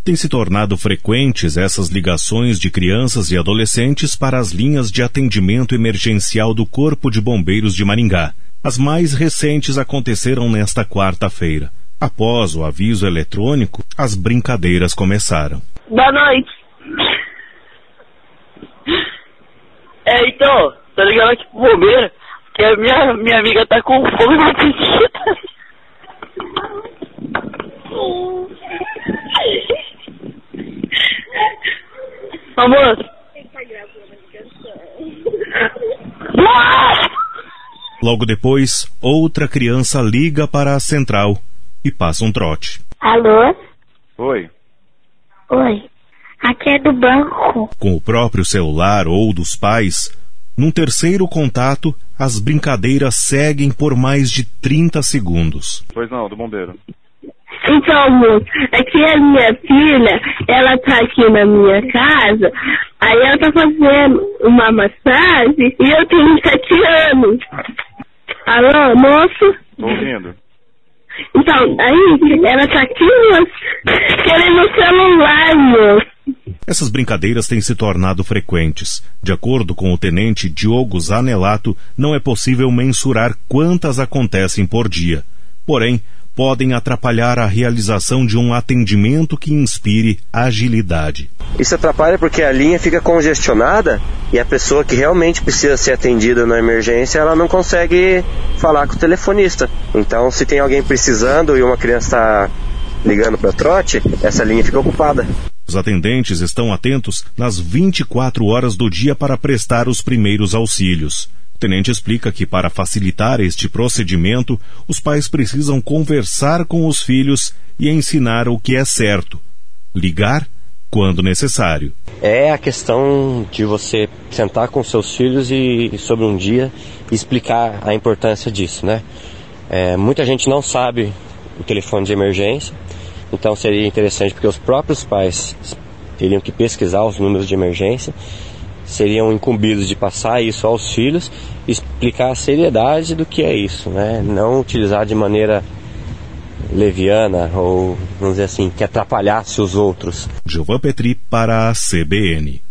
Tem se tornado frequentes essas ligações de crianças e adolescentes para as linhas de atendimento emergencial do Corpo de Bombeiros de Maringá. As mais recentes aconteceram nesta quarta-feira. Após o aviso eletrônico, as brincadeiras começaram. Boa noite. Então, tá ligado aqui pro bombeiro, que a minha amiga tá com fogo na piscina. Amor. Logo depois, outra criança liga para a central e passa um trote. Alô? Oi. Oi. Aqui é do banco. Com o próprio celular ou dos pais, num terceiro contato, as brincadeiras seguem por mais de 30 segundos. Pois não, do bombeiro. Então, amor, é que a minha filha, ela tá aqui na minha casa, aí ela tá fazendo uma massagem e eu tenho 7 anos. Alô, moço? Tô ouvindo. Então, aí, ela tá aqui, moço, querendo o celular, moço. Essas brincadeiras têm se tornado frequentes. De acordo com o tenente Diogo Zanelato, não é possível mensurar quantas acontecem por dia. Porém, podem atrapalhar a realização de um atendimento que inspire agilidade. Isso atrapalha porque a linha fica congestionada e a pessoa que realmente precisa ser atendida na emergência, ela não consegue falar com o telefonista. Então, se tem alguém precisando e uma criança está ligando para trote, essa linha fica ocupada. Os atendentes estão atentos nas 24 horas do dia para prestar os primeiros auxílios. O tenente explica que, para facilitar este procedimento, os pais precisam conversar com os filhos e ensinar o que é certo. Ligar quando necessário. É a questão de você sentar com seus filhos e sobre um dia, explicar a importância disso, né? Muita gente não sabe o telefone de emergência, então seria interessante porque os próprios pais teriam que pesquisar os números de emergência, seriam incumbidos de passar isso aos filhos, explicar a seriedade do que é isso, né? Não utilizar de maneira leviana ou, vamos dizer assim, que atrapalhasse os outros. Gilvan Petri para a CBN.